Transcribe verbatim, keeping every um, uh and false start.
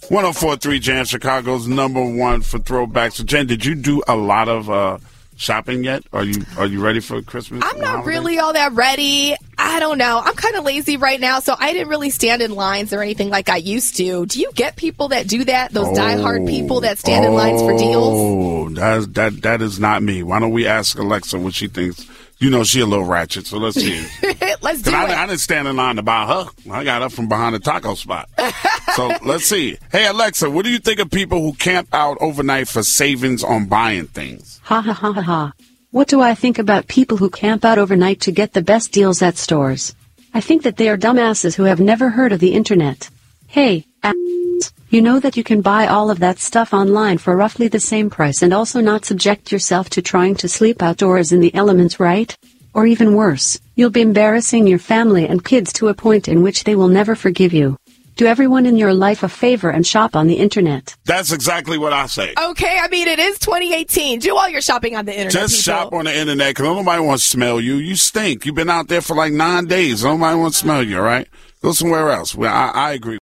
one oh four point three Jam, Chicago's number one for throwbacks. So, Jen, did you do a lot of uh, shopping yet? Are you are you ready for Christmas? I'm not really all that ready. I don't know. I'm kind of lazy right now, so I didn't really stand in lines or anything like I used to. Do you get people that do that? Those oh, diehard people that stand oh, in lines for deals? Oh, that that that is not me. Why don't we ask Alexa what she thinks? You know, she a little ratchet, so let's see. let's do I, it. I didn't stand in line to buy her. I got her from behind the taco spot. So let's see. Hey, Alexa, what do you think of people who camp out overnight for savings on buying things? Ha ha ha ha ha. What do I think about people who camp out overnight to get the best deals at stores? I think that they are dumbasses who have never heard of the internet. Hey, ass, you know that you can buy all of that stuff online for roughly the same price and also not subject yourself to trying to sleep outdoors in the elements, right? Or even worse, you'll be embarrassing your family and kids to a point in which they will never forgive you. Do everyone in your life a favor and shop on the internet. That's exactly what I say. Okay, I mean, it is twenty eighteen. Do all your shopping on the internet, Just people. shop on the internet, because nobody wants to smell you. You stink. You've been out there for like nine days. Nobody wants to smell you, all right? Go somewhere else. Well, I, I agree.